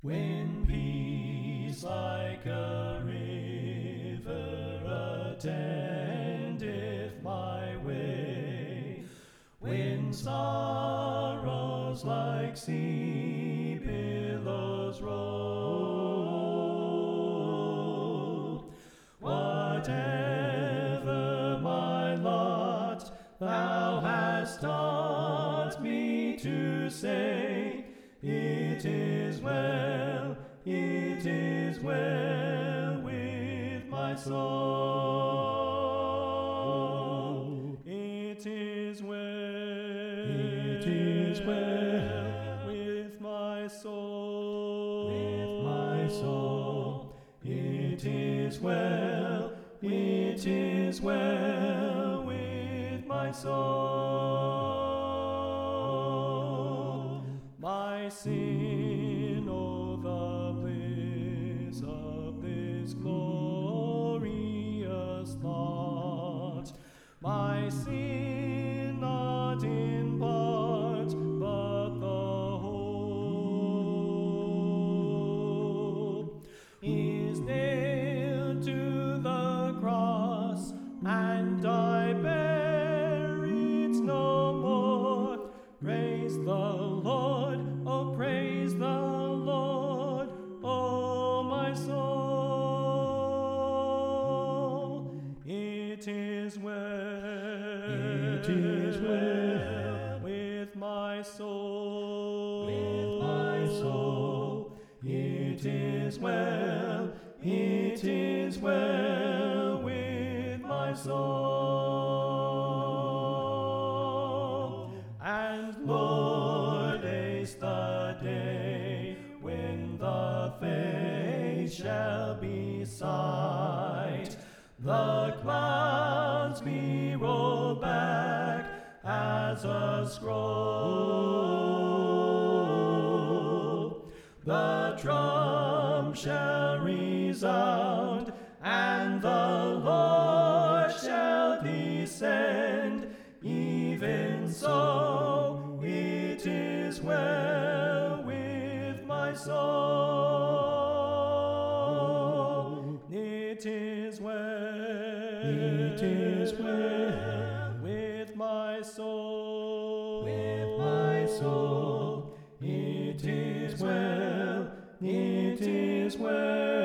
When peace like a river attendeth my way, when sorrows like sea billows roll, whatever my lot, thou hast taught me to say, it is well with my soul. It is well with my soul. With my soul. It is well with my soul. My sin, oh, the bliss of this glorious thought. My sin, not in part, but the whole, is nailed to the cross, and I bear it no more. Praise the Lord, oh praise the Lord, oh my soul. It is well with my soul. With my soul. It is well with my soul. And Lord, haste the day when the face shall be sight, the clouds be rolled back as a scroll, the trump shall resound, and the Lord shall descend. Even so, it is well with my soul. It is well with my soul. With my soul. It is well